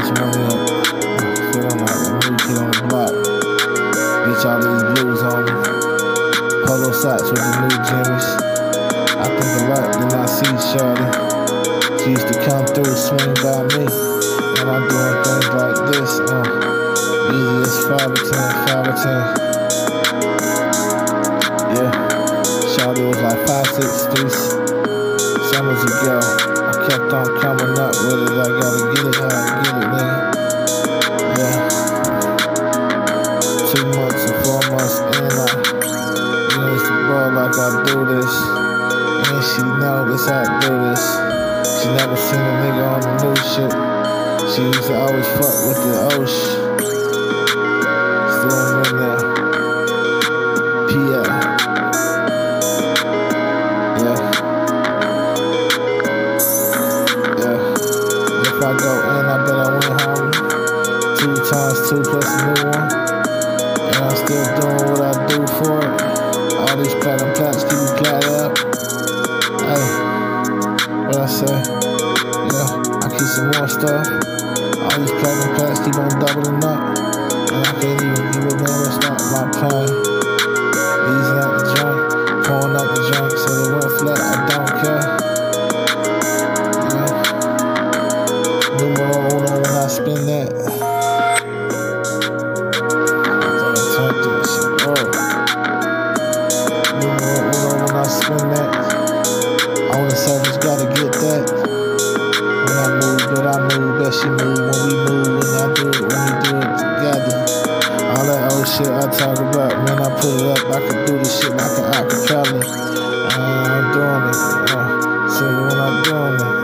much money up. Feeling like a new kid on the block. Bitch, all these blues on me. Polo socks with the new Jimmys. I think a lot, then I see shorty. She used to come through, swing by me. And I'm doing things like this, easy as 5 or 10, 5 or 10. Yeah, shorty was like 5, 6, 3 summers ago. I kept on coming up with it, I gotta get it how I get it, nigga. Yeah, 2 months and 4 months in, I used to ball like I do this. And she know this how I do this. She never seen a nigga on the new shit. She used to always fuck with the old shit. Still in there. PA. Yeah. If I go in, I bet I went home 2 times 2 plus a new one. And I'm still doing what I do for it. All these platinum plaques keep me platted up. Hey, what I say? Yeah, I keep some more stuff. All these platinum plaques keep on doubling up. And I can't even give a damn, it's not my pain. These out the joint, pouring out the joint, so they went flat, I don't care. Yeah. Numero uno when I spin that. I thought I turned this shit off. Numero uno when I spin that. On the surface, gotta get that. When I move, but I move, bet she move. When we move, when I do it, when we do it together. All that old shit I talk about, when I put it up, I can do this shit like an acapella. I'm doing it, so when I'm doing it.